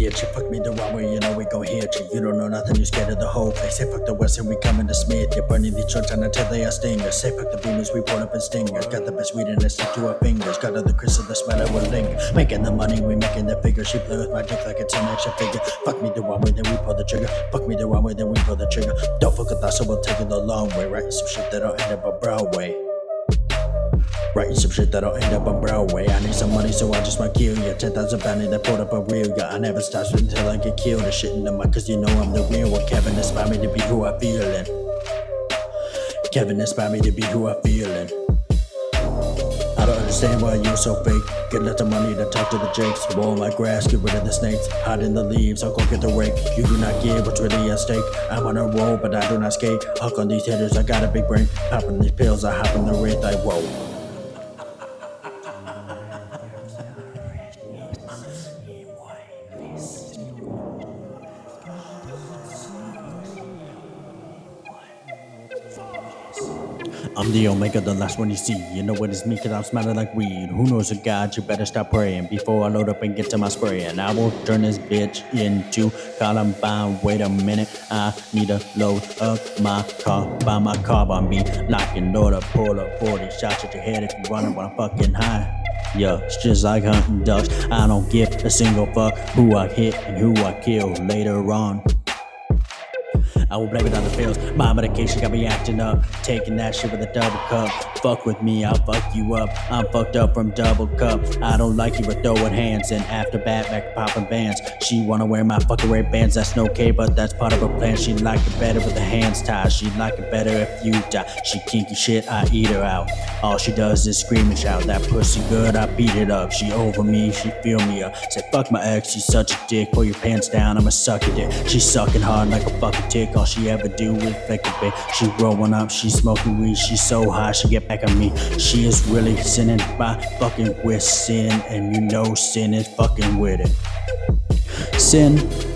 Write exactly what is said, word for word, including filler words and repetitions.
bitch. You fuck me the wrong way, you know we gon' hit you. You don't know nothing, you scared of the whole place. Say fuck the West and we coming to Smith. You're burning these shorts until they are stingers. Say fuck the beamers, we pull up in stingers. Got the best weed and it stick to our fingers. Got all the crystal, the smell that will linger. Making the money, we making the figure. She play with my dick like it's an action figure. Fuck me the wrong way, then we pull the trigger. Fuck me the wrong way, then we pull the trigger. Don't fuck with us, so we'll take it the long way. Writing some shit that'll end up on Broadway. Writing some shit that'll end up on Broadway. I need some money, so I just might kill ya. Ten thousand bounty that pulled up a real ya. I never stop until I get killed. The shit in the mic, cause you know I'm the real one. Kevin inspired me to be who I feelin'. Kevin inspired me to be who I feelin'. I don't understand why you're so fake. Get lots of money to talk to the jakes. Roll my grass, get rid of the snakes. Hide in the leaves, I'll go get the rake. You do not get what's really at stake. I'm on a roll, but I do not skate. Huck on these hitters, I got a big brain. Popping these pills, I hop in the wraith, I roll. I'm the Omega, the last one you see. You know what it's me, cause I'm smelling like weed. Who knows a God? You better stop praying before I load up and get to my spray. And I will turn this bitch into Columbine. Wait a minute, I need to load up my car. Buy my car on me. Lock and load up, pull up forty shots at your head if you running when I'm fucking high. Yeah, it's just like hunting ducks. I don't give a single fuck who I hit and who I kill later on. I will blame it on the pills. My medication got me acting up. Taking that shit with a double cup. Fuck with me, I'll fuck you up. I'm fucked up from double cup. I don't like you with throwing hands. And after bat, back popping bands. She wanna wear my fucking red bands. That's no okay, but that's part of her plan. She like it better with the hands tied. She like it better if you die. She kinky shit, I eat her out. All she does is scream and shout. That pussy good, I beat it up. She over me, she feel me up. Say fuck my ex, she's such a dick. Pull your pants down, I'ma suck your dick. She's sucking hard like a fucking tick. All she ever do is fake a bit. She growing up, she smoking weed. She's so high, she get back on me. She is really sinning by fucking with sin. And you know sin is fucking with it. Sin